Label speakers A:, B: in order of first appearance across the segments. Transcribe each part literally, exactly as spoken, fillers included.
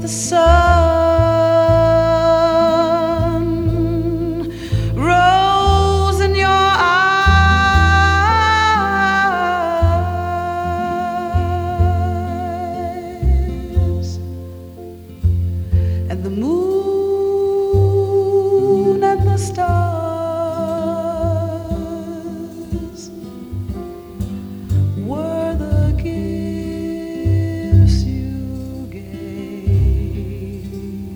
A: the sun rose in your eyes, and the moon and the stars were the gifts you gave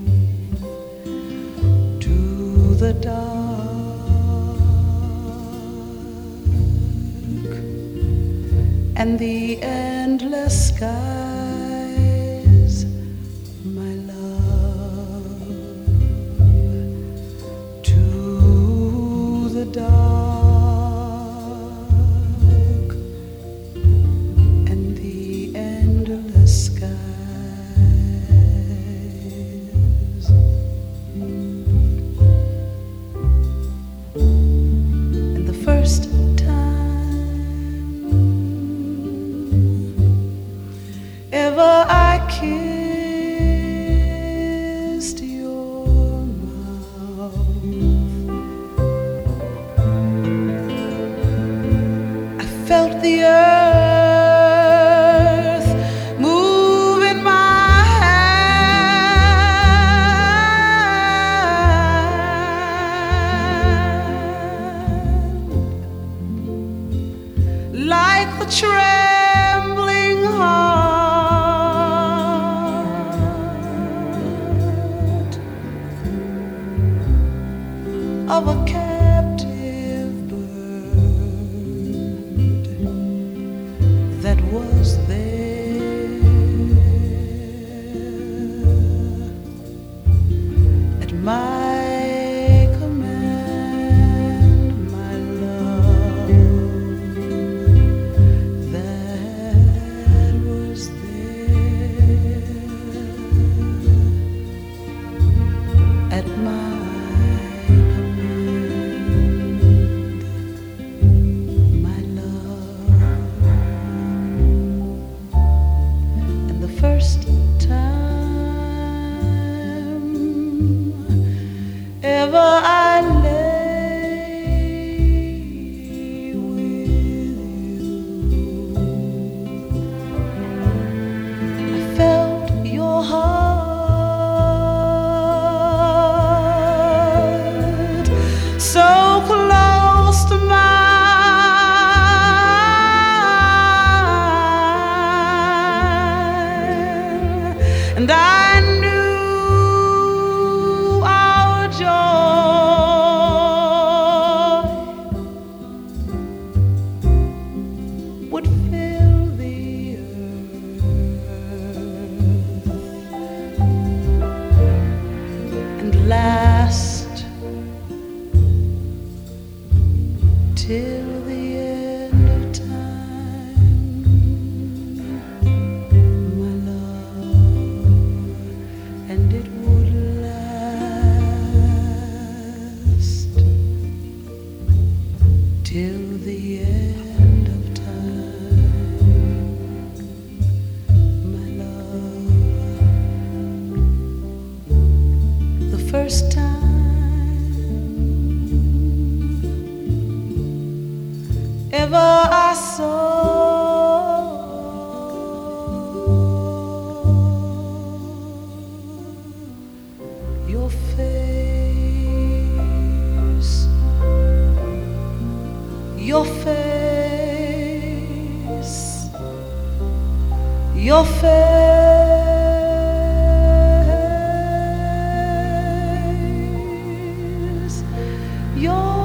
A: to the dark and the endless skies, my love, to the dark and the endless skies. And the first ever I kissed your mouth, I felt the earth move in my hand, like the trembling heart of a captive bird that was there at my command, my love, that was there at my first time ever I lay with you, I felt your heart so close to mine. And I knew our joy would fill the earth and last till the end of time, my love. And it would last till the end of time, my love. The first time ever I saw your face, your face, your face, your